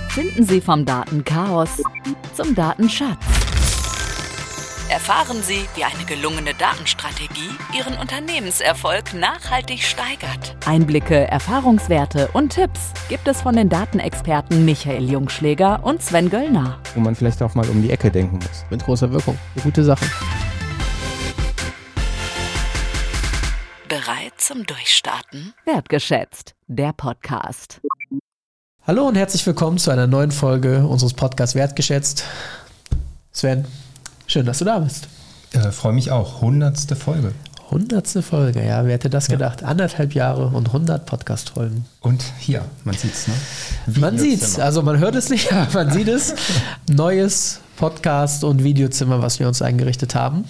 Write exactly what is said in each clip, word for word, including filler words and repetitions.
Finden Sie vom Datenchaos zum Datenschatz. Erfahren Sie, wie eine gelungene Datenstrategie Ihren Unternehmenserfolg nachhaltig steigert. Einblicke, Erfahrungswerte und Tipps gibt es von den Datenexperten Michael Jungschläger und Sven Göllner. Wo man vielleicht auch mal um die Ecke denken muss. Mit großer Wirkung. Eine gute Sache. Bereit zum Durchstarten? Wertgeschätzt, der Podcast. Hallo und herzlich willkommen zu einer neuen Folge unseres Podcasts Wertgeschätzt. Sven, schön, dass du da bist. Äh, freue mich auch. Hundertste Folge. Hundertste Folge, ja. Wer hätte das ja. gedacht? Anderthalb Jahre und hundert Podcast-Folgen. Und hier, man sieht's, ne? Man sieht's, also man hört es nicht, aber man sieht es. Neues Podcast- und Videozimmer, was wir uns eingerichtet haben.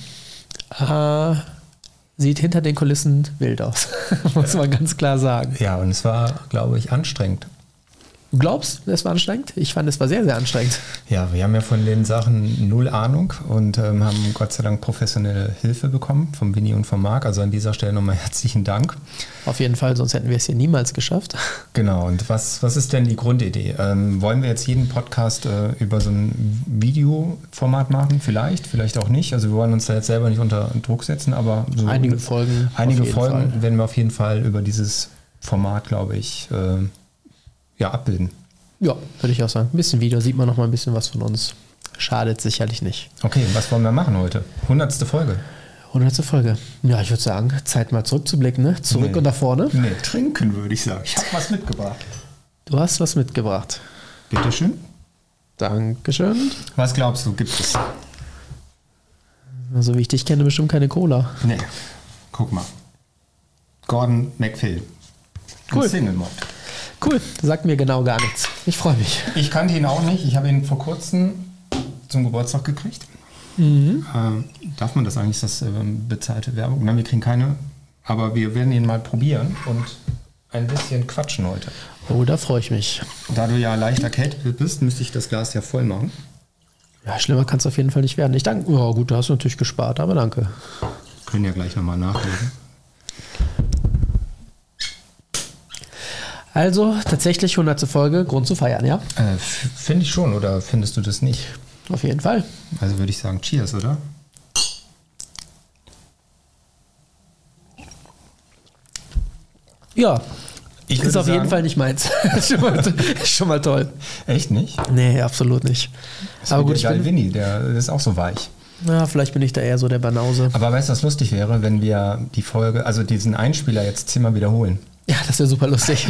Äh, sieht hinter den Kulissen wild aus, muss man ganz klar sagen. Ja, und es war, glaube ich, anstrengend. Du glaubst, es war anstrengend? Ich fand, es war sehr, sehr anstrengend. Ja, wir haben ja von den Sachen null Ahnung und ähm, haben Gott sei Dank professionelle Hilfe bekommen vom Winnie und vom Marc. Also an dieser Stelle nochmal herzlichen Dank. Auf jeden Fall, sonst hätten wir es hier niemals geschafft. Genau, und was, was ist denn die Grundidee? Ähm, wollen wir jetzt jeden Podcast äh, über so ein Videoformat machen? Vielleicht, vielleicht auch nicht. Also wir wollen uns da jetzt selber nicht unter Druck setzen, aber so einige Folgen, einige Folgen Fall. werden wir auf jeden Fall über dieses Format, glaube ich, äh, ja, abbilden. Ja, würde ich auch sagen. Ein bisschen Video, sieht man noch mal ein bisschen was von uns. Schadet sicherlich nicht. Okay, was wollen wir machen heute? Hundertste Folge. Hundertste Folge. Ja, ich würde sagen, Zeit mal zurückzublicken, ne? Zurück nee. und nach vorne. Nee, trinken würde ich sagen. Ich habe was mitgebracht. Du hast was mitgebracht. Bitteschön. Dankeschön. Was glaubst du, gibt es? Also wie ich dich kenne, bestimmt keine Cola. Nee, guck mal. Gordon MacPhail. Cool. Single Malt. Cool, sagt mir genau gar nichts. Ich freue mich. Ich kannte ihn auch nicht. Ich habe ihn vor kurzem zum Geburtstag gekriegt. Mhm. Ähm, darf man das eigentlich? Ist das ähm, bezahlte Werbung? Nein, wir kriegen keine. Aber wir werden ihn mal probieren und ein bisschen quatschen heute. Oh, da freue ich mich. Da du ja leicht erkältet bist, müsste ich das Glas ja voll machen. Ja, schlimmer kann es auf jeden Fall nicht werden. Ich danke. Ja, gut, du hast natürlich gespart, aber danke. Können ja gleich nochmal nachlesen. Also tatsächlich hundertste Folge, Grund zu feiern, ja? Äh, Finde ich schon, oder findest du das nicht? Auf jeden Fall. Also würde ich sagen, Cheers, oder? Ja, ich ist auf sagen, jeden Fall nicht meins. ist, schon mal, ist schon mal toll. Echt nicht? Nee, absolut nicht. Das Aber gut, der ich bin, Winnie, der ist auch so weich. Ja, vielleicht bin ich da eher so der Banause. Aber weißt du, was lustig wäre, wenn wir die Folge, also diesen Einspieler jetzt zehnmal wiederholen? Ja, das wäre super lustig.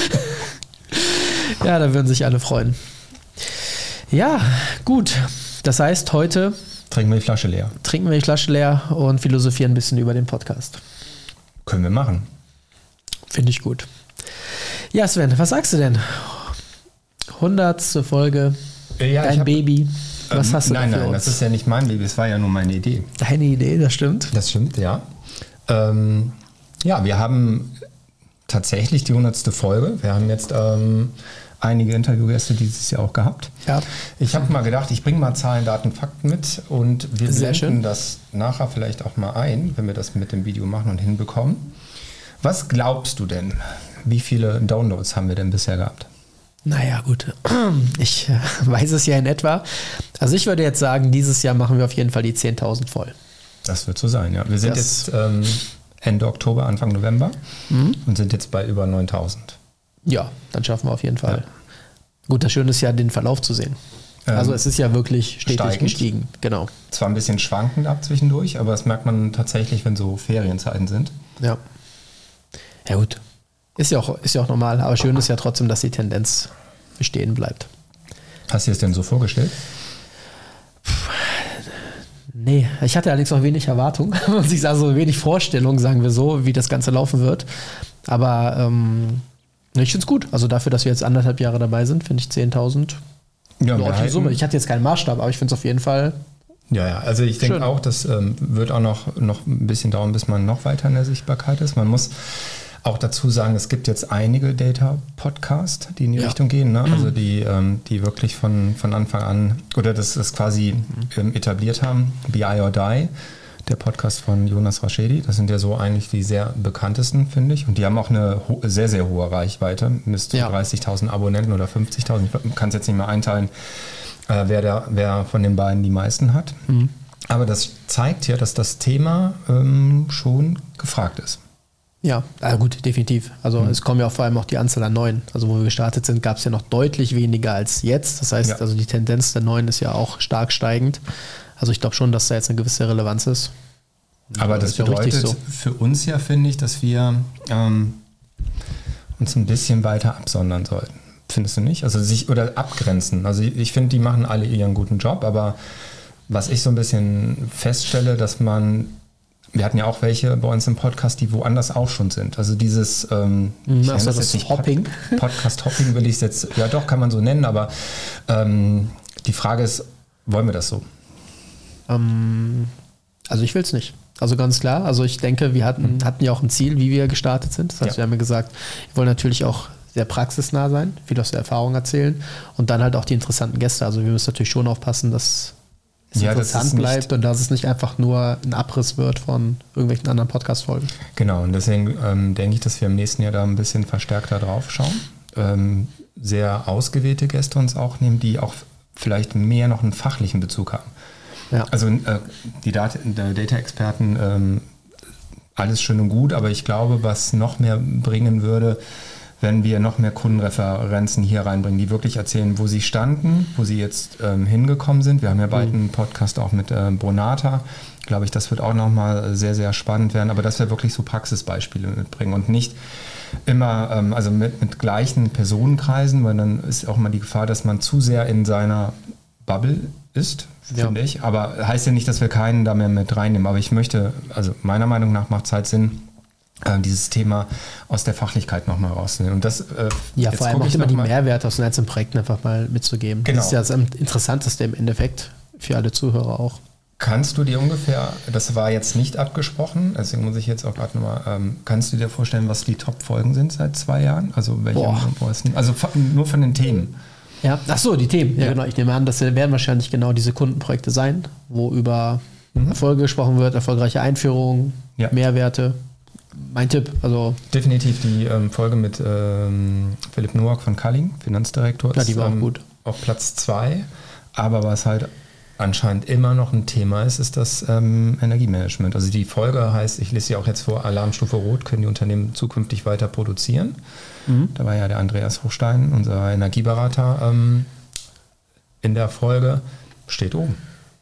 Ja, da würden sich alle freuen. Ja, gut. Das heißt, heute trinken wir die Flasche leer. Trinken wir die Flasche leer und philosophieren ein bisschen über den Podcast. Können wir machen. Finde ich gut. Ja, Sven, was sagst du denn? Hundertste Folge, ja, dein hab, Baby. Was ähm, hast du nein, da für nein, uns? das ist ja nicht mein Baby, es war ja nur meine Idee. Deine Idee, das stimmt. Das stimmt, ja. Ähm, ja, wir haben tatsächlich die hundertste Folge. Wir haben jetzt ähm, einige Interviewgäste dieses Jahr auch gehabt. Ja. Ich habe mal gedacht, ich bringe mal Zahlen, Daten, Fakten mit und wir Sehr blenden schön. das nachher vielleicht auch mal ein, wenn wir das mit dem Video machen und hinbekommen. Was glaubst du denn? Wie viele Downloads haben wir denn bisher gehabt? Naja, gut. Ich äh, weiß es ja in etwa. Also ich würde jetzt sagen, dieses Jahr machen wir auf jeden Fall die zehntausend voll. Das wird so sein, ja. Wir sind Das- jetzt ähm, Ende Oktober, Anfang November Mhm. und sind jetzt bei über neuntausend. Ja, dann schaffen wir auf jeden Fall. Gut, das Schöne ist ja, den Verlauf zu sehen. Ähm, Also es ist ja wirklich stetig steigend. gestiegen. Genau. Zwar ein bisschen schwankend ab zwischendurch, aber das merkt man tatsächlich, wenn so Ferienzeiten sind. Ja. Ja gut. Ist ja auch, ist ja auch normal. Aber schön ist ja trotzdem, dass die Tendenz bestehen bleibt. Hast du dir das denn so vorgestellt? Nee, ich hatte allerdings auch wenig Erwartung. Und ich sah so wenig Vorstellung, sagen wir so, wie das Ganze laufen wird. Aber ähm, ich finde es gut. Also dafür, dass wir jetzt anderthalb Jahre dabei sind, finde ich zehntausend Ja, eine ordentliche Summe. Ich hatte jetzt keinen Maßstab, aber ich finde es auf jeden Fall. Ja, ja, also ich denke Schön. auch, das ähm, wird auch noch, noch ein bisschen dauern, bis man noch weiter in der Sichtbarkeit ist. Man muss auch dazu sagen, es gibt jetzt einige Data-Podcasts, die in die Ja. Richtung gehen, ne? Also die, ähm, die wirklich von, von Anfang an oder das, das quasi ähm, etabliert haben, B I or Die. der Podcast von Jonas Raschedi. Das sind ja so eigentlich die sehr bekanntesten, finde ich. Und die haben auch eine ho- sehr, sehr hohe Reichweite. Bis zu ja. dreißigtausend Abonnenten oder fünfzigtausend. Ich kann es jetzt nicht mehr einteilen, äh, wer, der, wer von den beiden die meisten hat. Mhm. Aber das zeigt ja, dass das Thema ähm, schon gefragt ist. Ja, also gut, definitiv. Also mhm. es kommen ja auch vor allem auch die Anzahl an Neuen. Also wo wir gestartet sind, gab es ja noch deutlich weniger als jetzt. Das heißt, ja. also die Tendenz der Neuen ist ja auch stark steigend. Also ich glaube schon, dass da jetzt eine gewisse Relevanz ist. Aber das, das bedeutet so. Für uns ja, finde ich, dass wir ähm, uns ein bisschen weiter absondern sollten. Findest du nicht? Also sich oder abgrenzen. Also ich, ich finde, die machen alle ihren guten Job, aber was ich so ein bisschen feststelle, dass man, wir hatten ja auch welche bei uns im Podcast, die woanders auch schon sind. Also dieses ähm, ich also das, das jetzt Hopping. Pod, Podcast-Hopping will ich es jetzt, ja doch, kann man so nennen, aber ähm, die Frage ist, wollen wir das so? Ähm, also ich will es nicht. Also ganz klar. Also ich denke, wir hatten, hatten ja auch ein Ziel, wie wir gestartet sind. Das heißt, ja. wir haben ja gesagt, wir wollen natürlich auch sehr praxisnah sein, viel aus der Erfahrung erzählen und dann halt auch die interessanten Gäste. Also wir müssen natürlich schon aufpassen, dass es ja, interessant das bleibt und dass es nicht einfach nur ein Abriss wird von irgendwelchen anderen Podcast-Folgen. Genau, und deswegen ähm, denke ich, dass wir im nächsten Jahr da ein bisschen verstärkter drauf schauen. Ähm, sehr ausgewählte Gäste uns auch nehmen, die auch vielleicht mehr noch einen fachlichen Bezug haben. Ja. Also äh, die Dat- Data-Experten, ähm, alles schön und gut, aber ich glaube, was noch mehr bringen würde, wenn wir noch mehr Kundenreferenzen hier reinbringen, die wirklich erzählen, wo sie standen, wo sie jetzt ähm, hingekommen sind. Wir haben ja bald einen Podcast auch mit äh, Bonata. Glaube ich, das wird auch nochmal sehr, sehr spannend werden. Aber dass wir wirklich so Praxisbeispiele mitbringen und nicht immer, ähm, also mit, mit gleichen Personenkreisen, weil dann ist auch mal die Gefahr, dass man zu sehr in seiner Bubble ist, ja. finde ich. Aber heißt ja nicht, dass wir keinen da mehr mit reinnehmen. Aber ich möchte, also meiner Meinung nach macht es halt Sinn, dieses Thema aus der Fachlichkeit nochmal rausnehmen. Und das, äh, ja, vor allem auch immer die Mehrwerte aus den einzelnen Projekten einfach mal mitzugeben. Genau. Das ist ja das Interessanteste im Endeffekt für alle Zuhörer auch. Kannst du dir ungefähr, das war jetzt nicht abgesprochen, deswegen muss ich jetzt auch gerade nochmal, ähm, kannst du dir vorstellen, was die Top-Folgen sind seit zwei Jahren? Also welche? Also nur von den Themen. Ja, ach so, die Themen. Ja, ja, genau. Ich nehme an, das werden wahrscheinlich genau diese Kundenprojekte sein, wo über mhm. Erfolge gesprochen wird, erfolgreiche Einführungen, ja. Mehrwerte. Mein Tipp, also definitiv die ähm, Folge mit ähm, Philipp Nowak von Culling, Finanzdirektor, ja, die war ähm, auch gut. Auf Platz zwei. Aber was halt anscheinend immer noch ein Thema ist, ist das ähm, Energiemanagement. Also die Folge heißt, ich lese sie auch jetzt vor, Alarmstufe Rot, können die Unternehmen zukünftig weiter produzieren. Mhm. Da war ja der Andreas Hochstein, unser Energieberater, ähm, in der Folge, steht oben.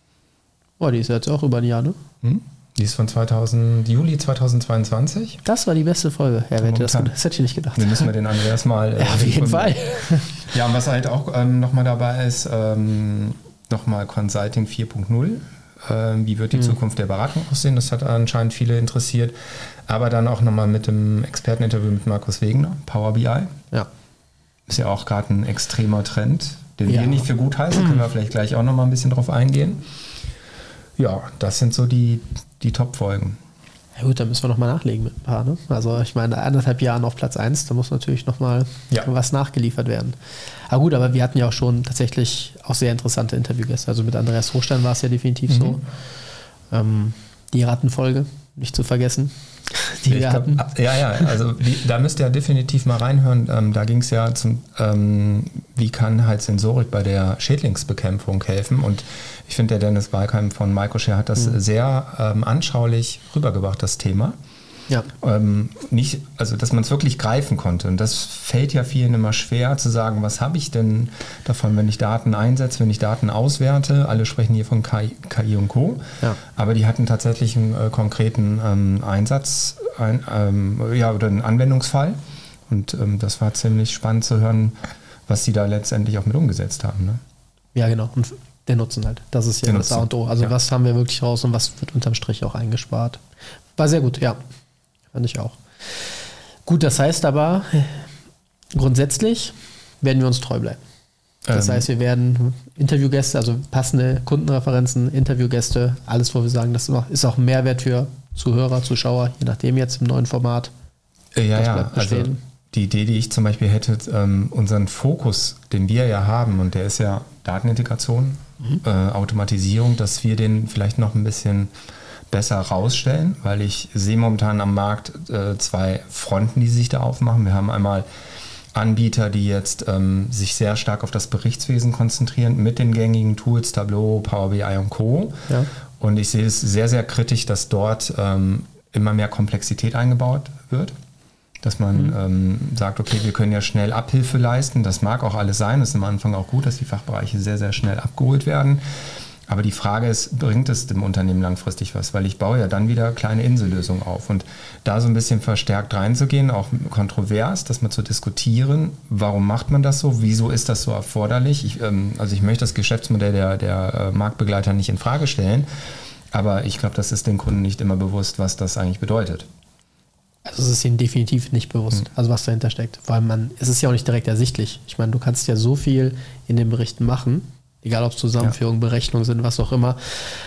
Oh, die ist jetzt auch über ein Jahr, ne? Mhm. Die ist von zweitausend, Juli zweitausendzweiundzwanzig. Das war die beste Folge. Ja, wer hätte das, das hätte ich nicht gedacht. Wir müssen wir den Andreas mal... Äh, ja, auf jeden Fall. Ja, und was halt auch ähm, nochmal dabei ist, ähm, nochmal Consulting vier Punkt null. Ähm, wie wird die mhm. Zukunft der Beratung aussehen? Das hat anscheinend viele interessiert. Aber dann auch nochmal mit dem Experteninterview mit Markus Wegener, Power B I. Ja. Ist ja auch gerade ein extremer Trend, den ja. wir nicht für gut heißen. Können wir vielleicht gleich auch nochmal ein bisschen drauf eingehen. Ja, das sind so die, die Top-Folgen. Ja gut, da müssen wir nochmal nachlegen mit ein paar. Ne? Also ich meine, anderthalb Jahren auf Platz eins, da muss natürlich nochmal ja. was nachgeliefert werden. Aber gut, aber wir hatten ja auch schon tatsächlich auch sehr interessante Interviewgäste. Also mit Andreas Hochstein war es ja definitiv mhm. so. Ähm, die Rattenfolge, nicht zu vergessen, die ich wir glaub, hatten. Ja, ja, also die, da müsst ihr ja definitiv mal reinhören. Ähm, da ging es ja zum, ähm, wie kann halt Sensorik bei der Schädlingsbekämpfung helfen. Und ich finde, der Dennis Balkheim von Microshare hat das mhm. sehr ähm, anschaulich rübergebracht, das Thema. Ja. Ähm, nicht, also dass man es wirklich greifen konnte. Und das fällt ja vielen immer schwer zu sagen, was habe ich denn davon, wenn ich Daten einsetze, wenn ich Daten auswerte. Alle sprechen hier von K I, K I und Co. Ja. Aber die hatten tatsächlich einen äh, konkreten ähm, Einsatz ein, ähm, ja, oder einen Anwendungsfall. Und ähm, das war ziemlich spannend zu hören, was sie da letztendlich auch mit umgesetzt haben. Ne? Ja, genau. Und der Nutzen halt. Das ist ja der das A und O. Also ja. was haben wir wirklich raus und was wird unterm Strich auch eingespart. War sehr gut, ja. Fand ich auch. Gut, das heißt aber, grundsätzlich werden wir uns treu bleiben. Das ähm. heißt, wir werden Interviewgäste, also passende Kundenreferenzen, Interviewgäste, alles, wo wir sagen, das ist auch ein Mehrwert für Zuhörer, Zuschauer, je nachdem jetzt im neuen Format. Ja, das ja, also die Idee, die ich zum Beispiel hätte, ähm, unseren Fokus, den wir ja haben, und der ist ja Datenintegration, mhm. äh, Automatisierung, dass wir den vielleicht noch ein bisschen besser rausstellen, weil ich sehe momentan am Markt äh, zwei Fronten, die sich da aufmachen. Wir haben einmal Anbieter, die jetzt ähm, sich sehr stark auf das Berichtswesen konzentrieren mit den gängigen Tools, Tableau, Power B I und Co. Ja. Und ich sehe es sehr, sehr kritisch, dass dort ähm, immer mehr Komplexität eingebaut wird. Dass man mhm. ähm, sagt, okay, wir können ja schnell Abhilfe leisten. Das mag auch alles sein. Es ist am Anfang auch gut, dass die Fachbereiche sehr, sehr schnell abgeholt werden. Aber die Frage ist, bringt es dem Unternehmen langfristig was? Weil ich baue ja dann wieder kleine Insellösungen auf. Und da so ein bisschen verstärkt reinzugehen, auch kontrovers, das mal zu diskutieren, warum macht man das so? Wieso ist das so erforderlich? Ich, ähm, also ich möchte das Geschäftsmodell der, der äh, Marktbegleiter nicht in Frage stellen. Aber ich glaube, das ist den Kunden nicht immer bewusst, was das eigentlich bedeutet. Also es ist ihnen definitiv nicht bewusst, also was dahinter steckt. Weil man, es ist ja auch nicht direkt ersichtlich. Ich meine, du kannst ja so viel in den Berichten machen, egal ob es Zusammenführungen, ja. Berechnungen sind, was auch immer.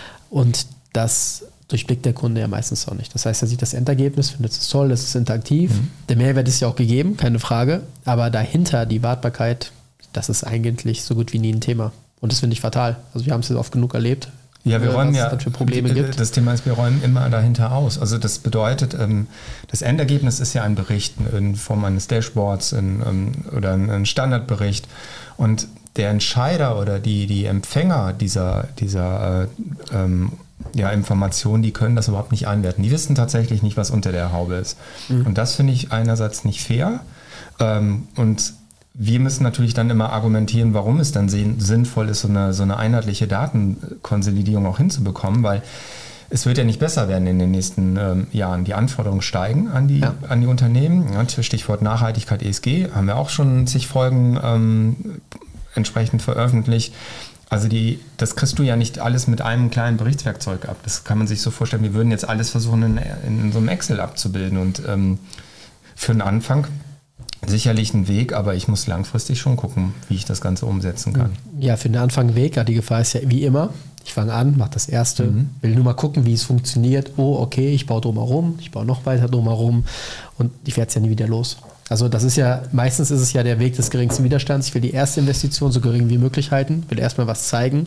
Und das durchblickt der Kunde ja meistens auch nicht. Das heißt, er sieht das Endergebnis, findet es toll, das ist interaktiv. Mhm. Der Mehrwert ist ja auch gegeben, keine Frage. Aber dahinter die Wartbarkeit, das ist eigentlich so gut wie nie ein Thema. Und das finde ich fatal. Also wir haben es jetzt oft genug erlebt. Ja, wir räumen ja, für Probleme gibt. Das Thema ist, wir räumen immer dahinter aus. Also das bedeutet, das Endergebnis ist ja ein Bericht in Form eines Dashboards in, oder ein Standardbericht. Und der Entscheider oder die, die Empfänger dieser, dieser ähm, ja, Informationen, die können das überhaupt nicht einwerten. Die wissen tatsächlich nicht, was unter der Haube ist. Mhm. Und das finde ich einerseits nicht fair. Ähm, und wir müssen natürlich dann immer argumentieren, warum es dann sinnvoll ist, so eine, so eine einheitliche Datenkonsolidierung auch hinzubekommen, weil es wird ja nicht besser werden in den nächsten ähm, Jahren. Die Anforderungen steigen an die, ja. an die Unternehmen. Ja, Stichwort Nachhaltigkeit, E S G, haben wir auch schon zig Folgen ähm, entsprechend veröffentlicht. Also die, das kriegst du ja nicht alles mit einem kleinen Berichtswerkzeug ab. Das kann man sich so vorstellen, wir würden jetzt alles versuchen, in, in so einem Excel abzubilden. Und ähm, für den Anfang sicherlich ein Weg, aber ich muss langfristig schon gucken, wie ich das Ganze umsetzen kann. Ja, für den Anfang ein Weg. Die Gefahr ist ja wie immer, ich fange an, mache das Erste, mhm. will nur mal gucken, wie es funktioniert. Oh, okay, ich baue drumherum, ich baue noch weiter drumherum und ich werde es ja nie wieder los. Also das ist ja, meistens ist es ja der Weg des geringsten Widerstands. Ich will die erste Investition so gering wie möglich halten, will erstmal was zeigen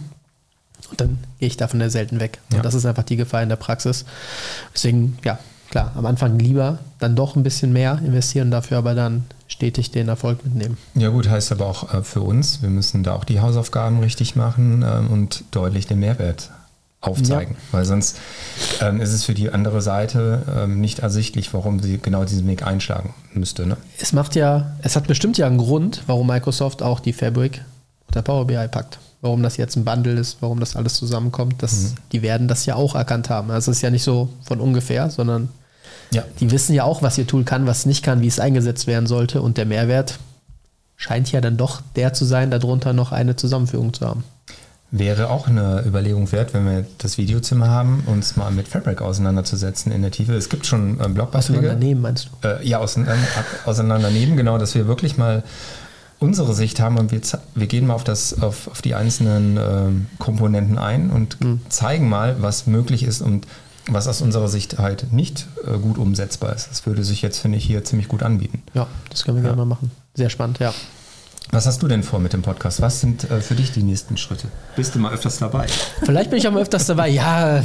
und dann gehe ich davon ja selten weg. Ja. Und das ist einfach die Gefahr in der Praxis. Deswegen, ja, klar, am Anfang lieber dann doch ein bisschen mehr investieren, dafür aber dann stetig den Erfolg mitnehmen. Ja gut, heißt aber auch äh, für uns, wir müssen da auch die Hausaufgaben richtig machen ähm, und deutlich den Mehrwert aufzeigen, ja. Weil sonst ähm, ist es für die andere Seite ähm, nicht ersichtlich, warum sie genau diesen Weg einschlagen müsste. Ne? Es macht ja, es hat bestimmt ja einen Grund, warum Microsoft auch die Fabric oder Power B I packt. Warum das jetzt ein Bundle ist, warum das alles zusammenkommt. Das, mhm. Die werden das ja auch erkannt haben. Also es ist ja nicht so von ungefähr, sondern ja. Die wissen ja auch, was ihr Tool kann, was nicht kann, wie es eingesetzt werden sollte. Und der Mehrwert scheint ja dann doch der zu sein, darunter noch eine Zusammenführung zu haben. Wäre auch eine Überlegung wert, wenn wir das Videozimmer haben, uns mal mit Fabric auseinanderzusetzen in der Tiefe. Es gibt schon äh, Blogbeiträge. Auseinandernehmen, meinst du? Äh, ja, auseinander, auseinandernehmen, genau, dass wir wirklich mal unsere Sicht haben und wir, wir gehen mal auf, das, auf, auf die einzelnen äh, Komponenten ein und mhm. zeigen mal, was möglich ist und was aus unserer Sicht halt nicht äh, gut umsetzbar ist. Das würde sich jetzt, finde ich, hier ziemlich gut anbieten. Ja, das können wir ja. gerne mal machen. Sehr spannend, ja. Was hast du denn vor mit dem Podcast? Was sind äh, für dich die nächsten Schritte? Bist du mal öfters dabei? Vielleicht bin ich auch mal öfters dabei. Ja,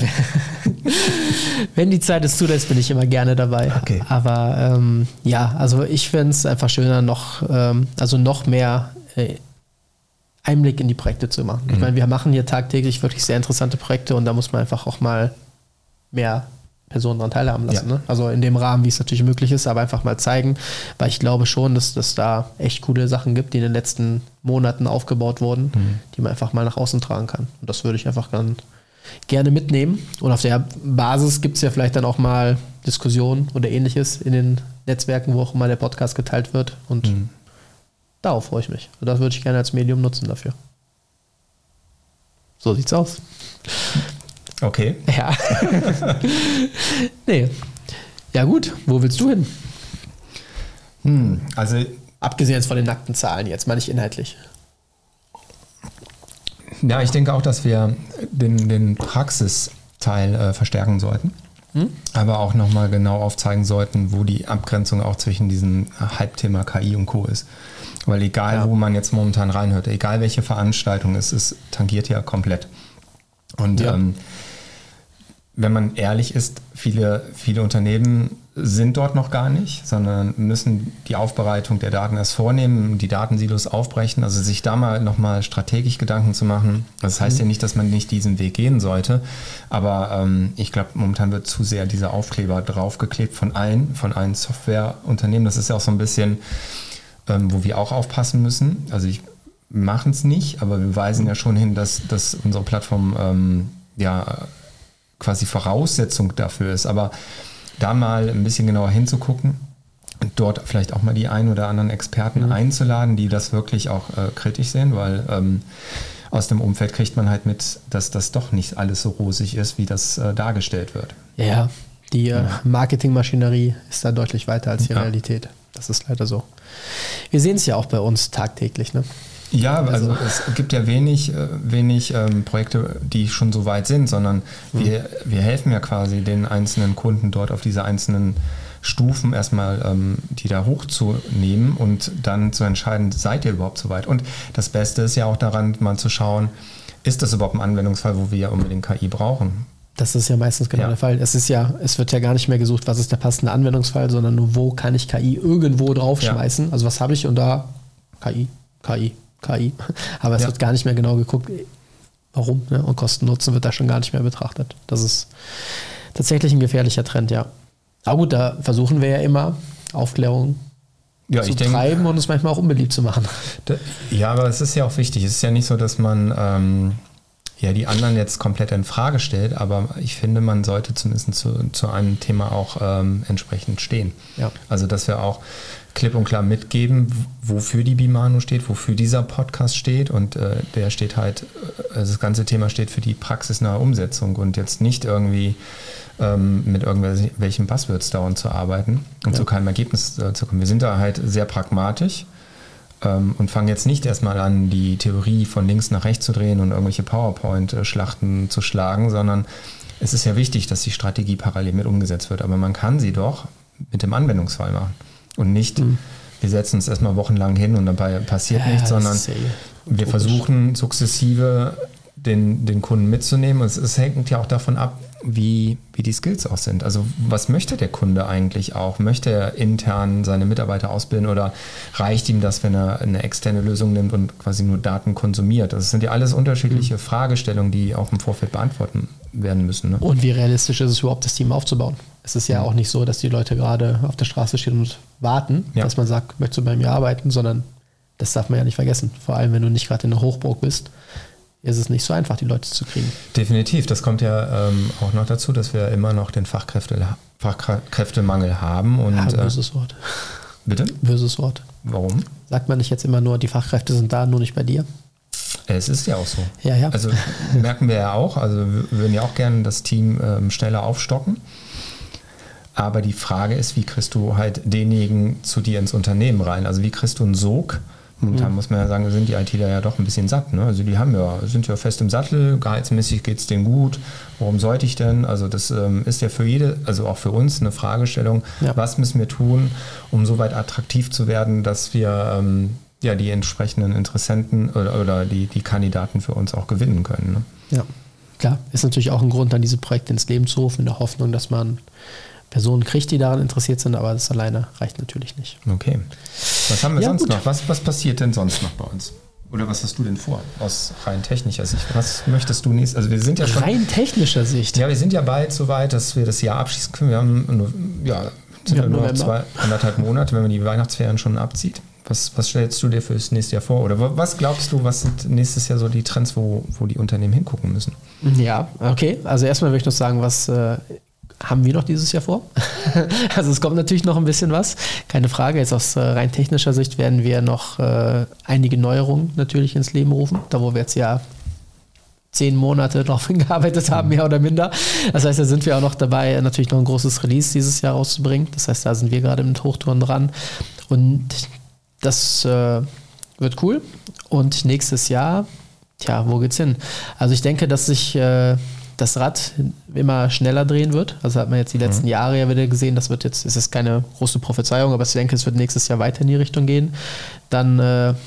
wenn die Zeit es zulässt, bin ich immer gerne dabei. Okay. Aber ähm, ja, also ich finde es einfach schöner, noch, ähm, also noch mehr äh, Einblick in die Projekte zu machen. Mhm. Ich meine, wir machen hier tagtäglich wirklich sehr interessante Projekte und da muss man einfach auch mal mehr Personen daran teilhaben lassen. Ja. Ne? Also in dem Rahmen, wie es natürlich möglich ist, aber einfach mal zeigen, weil ich glaube schon, dass es da echt coole Sachen gibt, die in den letzten Monaten aufgebaut wurden, mhm. die man einfach mal nach außen tragen kann. Und das würde ich einfach ganz gerne mitnehmen. Und auf der Basis gibt es ja vielleicht dann auch mal Diskussionen oder Ähnliches in den Netzwerken, wo auch immer der Podcast geteilt wird. Und mhm. darauf freue ich mich. Und das würde ich gerne als Medium nutzen dafür. So sieht's aus. Okay. Ja. Nee. Ja gut, wo willst du hin? Hm, also abgesehen jetzt von den nackten Zahlen, jetzt mal nicht inhaltlich. Ja, ich denke auch, dass wir den, den Praxisteil äh, verstärken sollten, hm? aber auch nochmal genau aufzeigen sollten, wo die Abgrenzung auch zwischen diesem Hype-Thema K I und Co. ist. Weil egal, ja. wo man jetzt momentan reinhört, egal welche Veranstaltung es ist, tangiert ja komplett. Und ja. ähm, wenn man ehrlich ist, viele, viele Unternehmen sind dort noch gar nicht, sondern müssen die Aufbereitung der Daten erst vornehmen, die Datensilos aufbrechen, also sich da mal nochmal strategisch Gedanken zu machen. Das heißt mhm. ja nicht, dass man nicht diesen Weg gehen sollte, aber ähm, ich glaube, momentan wird zu sehr dieser Aufkleber draufgeklebt von allen, von allen Softwareunternehmen. Das ist ja auch so ein bisschen, ähm, wo wir auch aufpassen müssen. Also ich machen es nicht, aber wir weisen mhm. ja schon hin, dass, dass unsere Plattform ähm, ja quasi Voraussetzung dafür ist, aber da mal ein bisschen genauer hinzugucken und dort vielleicht auch mal die ein oder anderen Experten mhm. einzuladen, die das wirklich auch äh, kritisch sehen, weil ähm, aus dem Umfeld kriegt man halt mit, dass das doch nicht alles so rosig ist, wie das äh, dargestellt wird. Ja, die äh, Marketingmaschinerie ist da deutlich weiter als die ja. Realität. Das ist leider so. Wir sehen es ja auch bei uns tagtäglich, ne? Ja, also, also es gibt ja wenig, wenig ähm, Projekte, die schon so weit sind, sondern mhm. wir, wir helfen ja quasi den einzelnen Kunden dort auf diese einzelnen Stufen erstmal, ähm, die da hochzunehmen und dann zu entscheiden, seid ihr überhaupt so weit? Und das Beste ist ja auch daran, mal zu schauen, ist das überhaupt ein Anwendungsfall, wo wir unbedingt K I brauchen? Das ist ja meistens genau ja. der Fall. Es ist ja, es wird ja gar nicht mehr gesucht, was ist der passende Anwendungsfall, sondern nur, wo kann ich K I irgendwo draufschmeißen? Ja. Also was habe ich und da K I, K I. K I. Aber es ja. wird gar nicht mehr genau geguckt, warum. Ne? Und Kosten-Nutzen wird da schon gar nicht mehr betrachtet. Das ist tatsächlich ein gefährlicher Trend, ja. Aber gut, da versuchen wir ja immer, Aufklärung ja, zu treiben denke, und es manchmal auch unbeliebt zu machen. Da, ja, aber es ist ja auch wichtig. Es ist ja nicht so, dass man ähm, ja die anderen jetzt komplett in Frage stellt, aber ich finde, man sollte zumindest zu, zu einem Thema auch ähm, entsprechend stehen. Ja. Also, dass wir auch klipp und klar mitgeben, wofür die Bimano steht, wofür dieser Podcast steht und äh, der steht halt, also das ganze Thema steht für die praxisnahe Umsetzung und jetzt nicht irgendwie ähm, mit irgendwelchen Buzzwords dauernd zu arbeiten und ja. zu keinem Ergebnis äh, zu kommen. Wir sind da halt sehr pragmatisch ähm, und fangen jetzt nicht erstmal an, die Theorie von links nach rechts zu drehen und irgendwelche PowerPoint-Schlachten zu schlagen, sondern es ist ja wichtig, dass die Strategie parallel mit umgesetzt wird, aber man kann sie doch mit dem Anwendungsfall machen. Und nicht, mhm. wir setzen uns erstmal wochenlang hin und dabei passiert ja, nichts, sondern wir versuchen sukzessive den, den Kunden mitzunehmen. Und es, es hängt ja auch davon ab, wie, wie die Skills auch sind. Also was möchte der Kunde eigentlich auch? Möchte er intern seine Mitarbeiter ausbilden oder reicht ihm das, wenn er eine externe Lösung nimmt und quasi nur Daten konsumiert? Das sind ja alles unterschiedliche mhm. Fragestellungen, die auch im Vorfeld beantworten werden müssen. Ne? Und wie realistisch ist es überhaupt, das Team aufzubauen? Es ist ja auch nicht so, dass die Leute gerade auf der Straße stehen und warten, ja. dass man sagt, möchtest du bei mir arbeiten, sondern das darf man ja nicht vergessen. Vor allem, wenn du nicht gerade in der Hochburg bist, ist es nicht so einfach, die Leute zu kriegen. Definitiv. Das kommt ja ähm, auch noch dazu, dass wir immer noch den Fachkräfte, Fachkräftemangel haben. Und, ja, böses Wort. Bitte? Böses Wort. Warum? Sagt man nicht jetzt immer nur, die Fachkräfte sind da, nur nicht bei dir? Es ist ja auch so. Ja, ja. Also merken wir ja auch. Also wir würden ja auch gerne das Team ähm, schneller aufstocken. Aber die Frage ist, wie kriegst du halt denjenigen zu dir ins Unternehmen rein? Also wie kriegst du einen Sog? Momentan mhm. muss man ja sagen, sind die ITler ja doch ein bisschen satt. Ne? Also die haben ja, sind ja fest im Sattel, gehaltsmäßig geht es denen gut. Warum sollte ich denn? Also das ähm, ist ja für jede, also auch für uns eine Fragestellung. Ja. Was müssen wir tun, um so weit attraktiv zu werden, dass wir ähm, ja die entsprechenden Interessenten oder, oder die, die Kandidaten für uns auch gewinnen können. Ne? Ja, klar. Ist natürlich auch ein Grund, dann diese Projekte ins Leben zu rufen, in der Hoffnung, dass man Personen kriegt, die daran interessiert sind, aber das alleine reicht natürlich nicht. Okay. Was haben wir ja, sonst gut. noch? Was, was passiert denn sonst noch bei uns? Oder was hast du denn vor aus rein technischer Sicht? Was möchtest du nächstes? Also wir sind ja schon rein technischer Sicht. Ja, wir sind ja bald so weit, dass wir das Jahr abschließen können. Wir haben nur, ja, sind ja, nur noch zwei, anderthalb Monate, wenn man die Weihnachtsferien schon abzieht. Was, was stellst du dir für das nächste Jahr vor? Oder was glaubst du, was sind nächstes Jahr so die Trends, wo, wo die Unternehmen hingucken müssen? Ja, okay. Also erstmal will ich noch sagen, was äh, haben wir noch dieses Jahr vor? Also es kommt natürlich noch ein bisschen was, keine Frage. Jetzt aus äh, rein technischer Sicht werden wir noch äh, einige Neuerungen natürlich ins Leben rufen, da wo wir jetzt ja zehn Monate drauf hingearbeitet haben, mehr oder minder. Das heißt, da sind wir auch noch dabei, natürlich noch ein großes Release dieses Jahr rauszubringen. Das heißt, da sind wir gerade mit Hochtouren dran und das äh, wird cool. Und nächstes Jahr, tja, wo geht's hin? Also ich denke, dass sich äh, das Rad immer schneller drehen wird. Also hat man jetzt die letzten mhm. Jahre ja wieder gesehen, das wird jetzt, es ist keine große Prophezeiung, aber ich denke, es wird nächstes Jahr weiter in die Richtung gehen. Dann äh,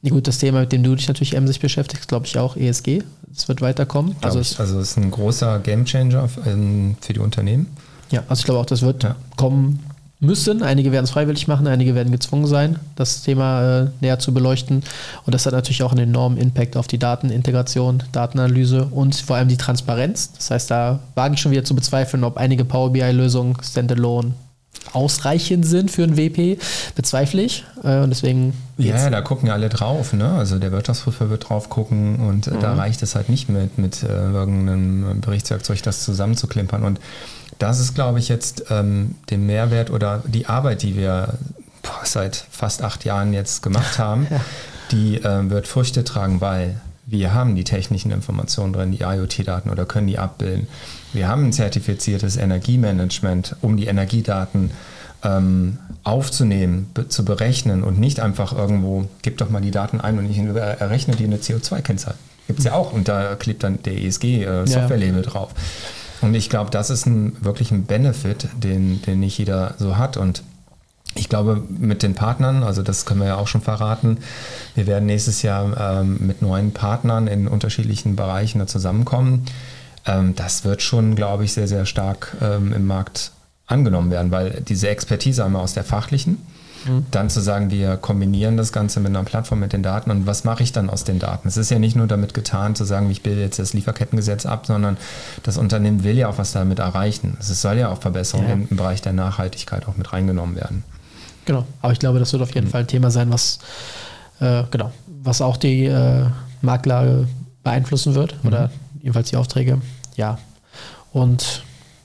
Ja, gut, das Thema, mit dem du dich natürlich emsig beschäftigst, glaube ich auch, E S G. Das wird weiterkommen. Also es also ist ein großer Gamechanger für die Unternehmen. Ja, also ich glaube auch, das wird ja. kommen müssen. Einige werden es freiwillig machen, einige werden gezwungen sein, das Thema äh, näher zu beleuchten. Und das hat natürlich auch einen enormen Impact auf die Datenintegration, Datenanalyse und vor allem die Transparenz. Das heißt, da wage ich schon wieder zu bezweifeln, ob einige Power B I-Lösungen standalone ausreichend sind für ein W P, bezweifle ich. Äh, und deswegen ja, da gucken ja alle drauf. Ne? Also der Wirtschaftsprüfer wird drauf gucken und mhm. da reicht es halt nicht mit, mit äh, irgendeinem Berichtswerkzeug, das zusammenzuklimpern. Und das ist, glaube ich, jetzt ähm, der Mehrwert oder die Arbeit, die wir boah, seit fast acht Jahren jetzt gemacht haben, ja. die äh, wird Früchte tragen, weil wir haben die technischen Informationen drin, die I O T-Daten oder können die abbilden. Wir haben ein zertifiziertes Energiemanagement, um die Energiedaten ähm, aufzunehmen, be- zu berechnen und nicht einfach irgendwo, gib doch mal die Daten ein und ich errechne die eine C O zwei Kennzahl. Gibt es ja auch und da klebt dann der E S G-Software-Label äh, ja. drauf. Und ich glaube, das ist ein, wirklich ein Benefit, den, den nicht jeder so hat. Und ich glaube, mit den Partnern, also das können wir ja auch schon verraten, wir werden nächstes Jahr ähm, mit neuen Partnern in unterschiedlichen Bereichen da zusammenkommen. Ähm, das wird schon, glaube ich, sehr, sehr stark ähm, im Markt angenommen werden, weil diese Expertise einmal aus der fachlichen, mhm. dann zu sagen, wir kombinieren das Ganze mit einer Plattform, mit den Daten und was mache ich dann aus den Daten? Es ist ja nicht nur damit getan, zu sagen, ich bilde jetzt das Lieferkettengesetz ab, sondern das Unternehmen will ja auch was damit erreichen. Es soll ja auch Verbesserungen ja. im Bereich der Nachhaltigkeit auch mit reingenommen werden. Genau, aber ich glaube, das wird auf jeden mhm. Fall ein Thema sein, was, äh, genau, was auch die äh, Marktlage beeinflussen wird mhm. oder jedenfalls die Aufträge. Ja, und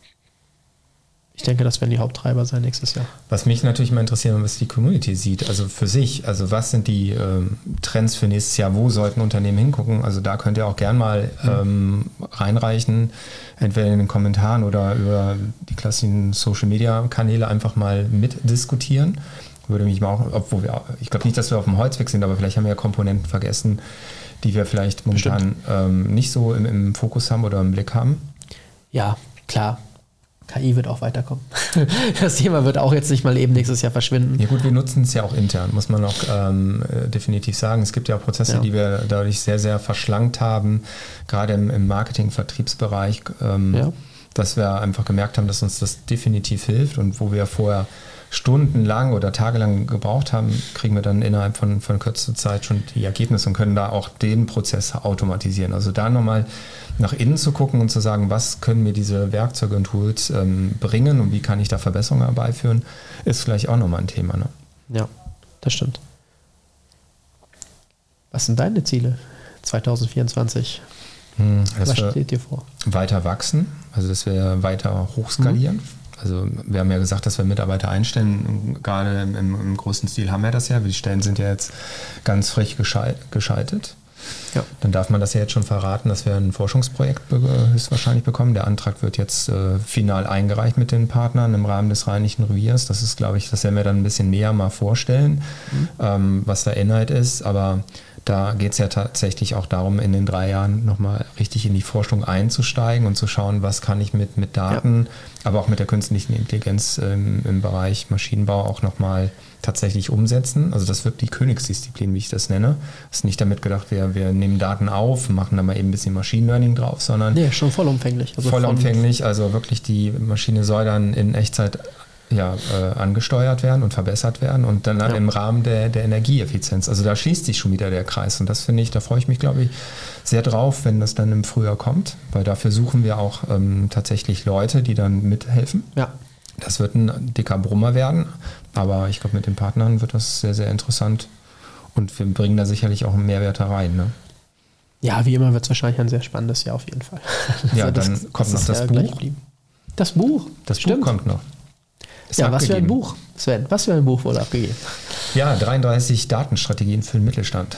ich denke, das werden die Haupttreiber sein nächstes Jahr. Was mich natürlich mal interessiert, was die Community sieht, also für sich, also was sind die ähm, Trends für nächstes Jahr, wo sollten Unternehmen hingucken? Also da könnt ihr auch gern mal ähm, reinreichen, entweder in den Kommentaren oder über die klassischen Social-Media-Kanäle einfach mal mitdiskutieren. Würde mich mal auch, obwohl wir, ich glaube nicht, dass wir auf dem Holzweg sind, aber vielleicht haben wir ja Komponenten vergessen, die wir vielleicht momentan ähm, nicht so im, im Fokus haben oder im Blick haben. Ja, klar. K I wird auch weiterkommen. Das Thema wird auch jetzt nicht mal eben nächstes Jahr verschwinden. Ja gut, wir nutzen es ja auch intern, muss man auch ähm, definitiv sagen. Es gibt ja auch Prozesse, ja. die wir dadurch sehr, sehr verschlankt haben, gerade im, im Marketing-Vertriebsbereich, ähm, ja. dass wir einfach gemerkt haben, dass uns das definitiv hilft und wo wir vorher stundenlang oder tagelang gebraucht haben, kriegen wir dann innerhalb von, von kürzester Zeit schon die Ergebnisse und können da auch den Prozess automatisieren. Also da nochmal nach innen zu gucken und zu sagen, was können mir diese Werkzeuge und Tools ähm, bringen und wie kann ich da Verbesserungen herbeiführen, ist vielleicht auch nochmal ein Thema. Ne? Ja, das stimmt. Was sind deine Ziele zwanzig vierundzwanzig? Hm, was steht dir vor? Weiter wachsen, also dass wir weiter hochskalieren. Mhm. Also wir haben ja gesagt, dass wir Mitarbeiter einstellen, gerade im, im großen Stil haben wir das ja, die Stellen sind ja jetzt ganz frisch geschalt, geschaltet. Ja. Dann darf man das ja jetzt schon verraten, dass wir ein Forschungsprojekt be- höchstwahrscheinlich bekommen. Der Antrag wird jetzt äh, final eingereicht mit den Partnern im Rahmen des Rheinischen Reviers. Das ist, glaube ich, das werden wir dann ein bisschen näher mal vorstellen, mhm. ähm, was der Inhalt ist. Aber da geht es ja tatsächlich auch darum, in den drei Jahren nochmal richtig in die Forschung einzusteigen und zu schauen, was kann ich mit, mit Daten, ja. aber auch mit der künstlichen Intelligenz ähm, im Bereich Maschinenbau auch nochmal tatsächlich umsetzen. Also das wird die Königsdisziplin, wie ich das nenne. Es ist nicht damit gedacht, wir, wir nehmen Daten auf, machen da mal eben ein bisschen Machine Learning drauf, sondern... Nee, schon vollumfänglich. Also vollumfänglich, also wirklich die Maschine soll dann in Echtzeit ja, äh, angesteuert werden und verbessert werden und dann, dann ja. im Rahmen der, der Energieeffizienz. Also da schließt sich schon wieder der Kreis und das finde ich, da freue ich mich, glaube ich, sehr drauf, wenn das dann im Frühjahr kommt, weil dafür suchen wir auch ähm, tatsächlich Leute, die dann mithelfen. Ja. Das wird ein dicker Brummer werden, aber ich glaube, mit den Partnern wird das sehr, sehr interessant und wir bringen da sicherlich auch einen Mehrwert rein. Ne? Ja, wie immer wird es wahrscheinlich ein sehr spannendes Jahr auf jeden Fall. Ja, also dann das, kommt das noch das Buch. Das Buch? Das Stimmt. Buch kommt noch. Ist ja, abgegeben. Was für ein Buch, Sven? Was für ein Buch wurde abgegeben? Ja, dreiunddreißig Datenstrategien für den Mittelstand.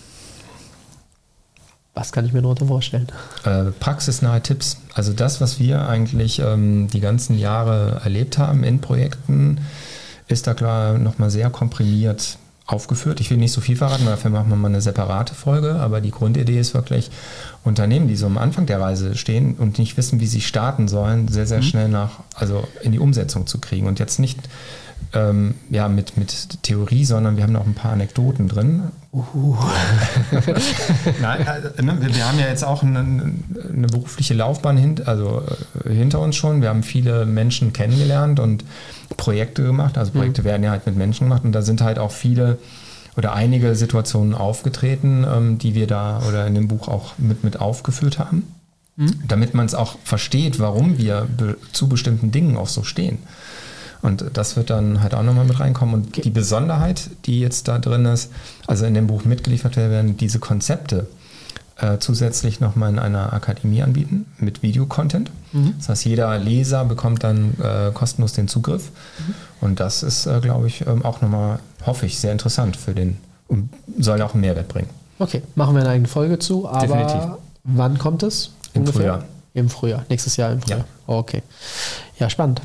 Was kann ich mir darunter vorstellen? Äh, praxisnahe Tipps. Also das, was wir eigentlich ähm, die ganzen Jahre erlebt haben in Projekten, ist da klar nochmal sehr komprimiert aufgeführt. Ich will nicht so viel verraten, dafür machen wir mal eine separate Folge, aber die Grundidee ist wirklich, Unternehmen, die so am Anfang der Reise stehen und nicht wissen, wie sie starten sollen, sehr, sehr mhm. schnell nach, also in die Umsetzung zu kriegen und jetzt nicht ähm, ja, mit, mit Theorie, sondern wir haben noch ein paar Anekdoten drin. Uh. Nein, äh, ne, wir, wir haben ja jetzt auch eine, eine berufliche Laufbahn hint, also, äh, hinter uns schon. Wir haben viele Menschen kennengelernt und Projekte gemacht. Also Projekte mhm. werden ja halt mit Menschen gemacht und da sind halt auch viele oder einige Situationen aufgetreten, ähm, die wir da oder in dem Buch auch mit, mit aufgeführt haben. Mhm. Damit man es auch versteht, warum wir be- zu bestimmten Dingen auch so stehen. Und das wird dann halt auch nochmal mit reinkommen. Und die Besonderheit, die jetzt da drin ist, also in dem Buch mitgeliefert werden, diese Konzepte äh, zusätzlich nochmal in einer Akademie anbieten mit Videocontent. Mhm. Das heißt, jeder Leser bekommt dann äh, kostenlos den Zugriff. Mhm. Und das ist, äh, glaube ich, ähm, auch nochmal, hoffe ich, sehr interessant für den und soll auch einen Mehrwert bringen. Okay, machen wir eine eigene Folge zu. Aber definitiv. Wann kommt es? Im ungefähr? Frühjahr. Im Frühjahr, nächstes Jahr im Frühjahr. Ja. Oh, okay. Ja, spannend.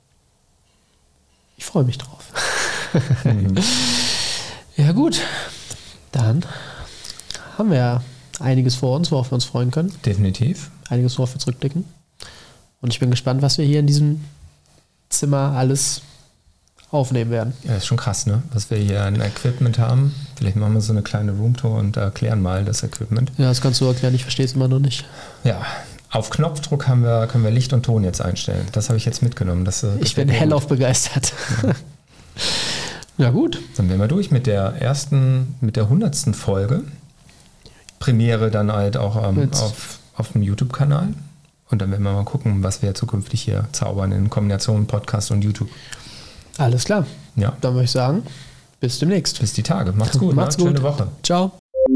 Ich freue mich drauf. Mhm. Ja gut, dann haben wir ja einiges vor uns, worauf wir uns freuen können. Definitiv. Einiges, worauf wir zurückblicken. Und ich bin gespannt, was wir hier in diesem Zimmer alles aufnehmen werden. Ja, ist schon krass, ne? Was wir hier an Equipment haben. Vielleicht machen wir so eine kleine Roomtour und erklären mal das Equipment. Ja, das kannst du erklären, ich verstehe es immer noch nicht. Ja, auf Knopfdruck haben wir, können wir Licht und Ton jetzt einstellen. Das habe ich jetzt mitgenommen. Das, das ich bin hellauf begeistert. Ja. Ja, gut. Dann wären wir durch mit der ersten, mit der hundertsten Folge. Premiere dann halt auch ähm, auf, auf dem YouTube-Kanal. Und dann werden wir mal gucken, was wir zukünftig hier zaubern in Kombination Podcast und YouTube. Alles klar. Ja. Dann würde ich sagen, bis demnächst. Bis die Tage. Macht's gut. Macht's ne? gut. Schöne Woche. Ciao.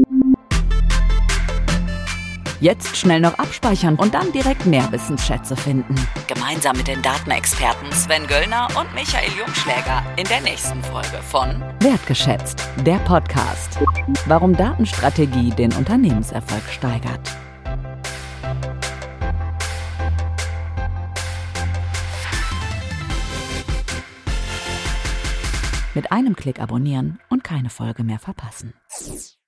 Jetzt schnell noch abspeichern und dann direkt mehr Wissensschätze finden. Gemeinsam mit den Datenexperten Sven Göllner und Michael Jungschläger in der nächsten Folge von Wertgeschätzt, der Podcast. Warum Datenstrategie den Unternehmenserfolg steigert. Mit einem Klick abonnieren und keine Folge mehr verpassen.